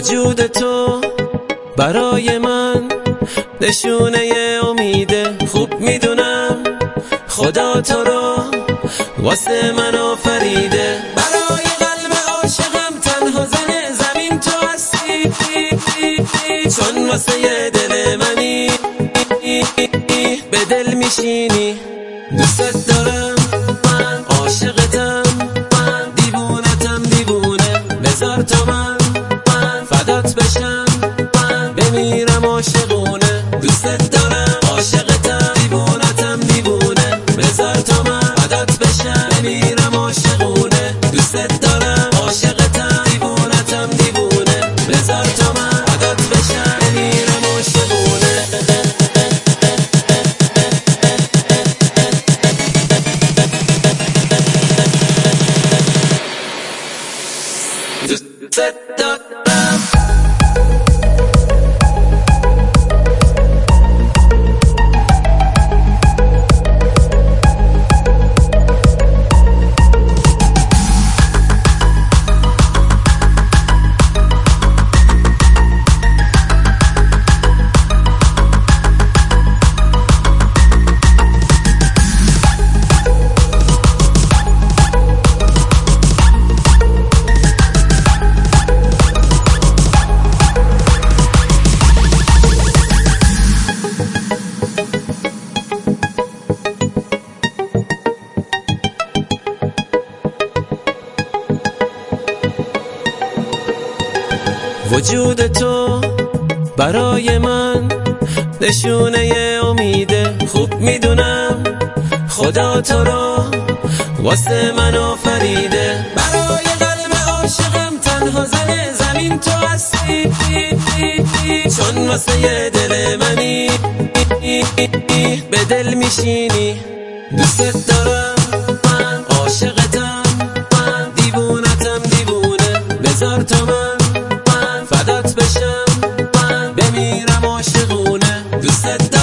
وجود تو برای من نشونه امیده. خوب میدونم خدا تو رو واسه من آفریده. برای قلب عاشقم تنها زن زمین تو هستی، چون واسه دل منی به دل میشینی. دوست دارم، من عاشقتم، من دیوونتم دیوونه. بذار تا من فدات بشم، من بمیرم عاشقونه. دوست دارم، عاشقتم، دیوونتم دیوونه. بذار تا من فدات بشم، بمیرم عاشقونه. دوست دارم، عاشقتم، دیوونتم دیوونه. بذار تا من فدات بشم، بمیرم عاشقونه. دوست دارم. وجود تو برای من نشونه امیده. خوب میدونم خدا تو رو واسه من آفریده. برای قلب عاشقم تنها زن زمین تو هستی، چون واسه دل منی به دل میشینی. دوست دارم، من عاشقتم، من دیوونتم دیوونه. بذار تا من فدات بشم، من بمیرم عاشقونه. دوست دارم.